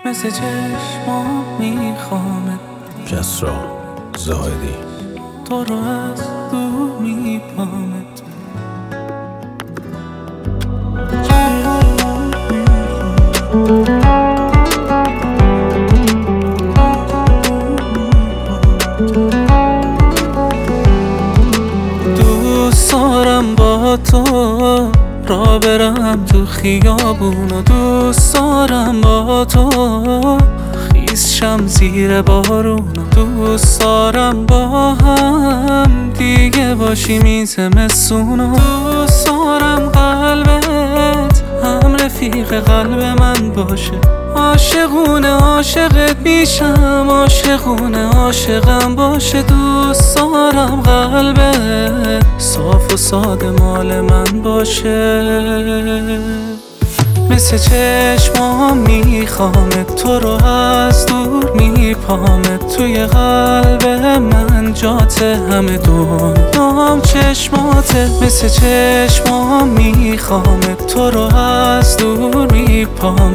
مثل چشمام میخوامت. کسرا زاهدی. تو رو از دور میپامت. دوست دارم با تو را برم تو خیابون و دوست دارم با تو خیس شم زیر بارون و دوست دارم با هم دیگه باشیم این زمستون و دوست دارم قلبت هم رفیق قلب من باشه. عاشقونه عاشقت میشم، عاشقونه عاشقم باشه. دوست دارم قلبت صاف و ساده مال من باشه. مثل چشمام میخوامت، تو رو از دور میپامت. توی قلب من جاته، همه دنیام چشماته. مثل چشمام میخوامت، تو رو از دور میپامت.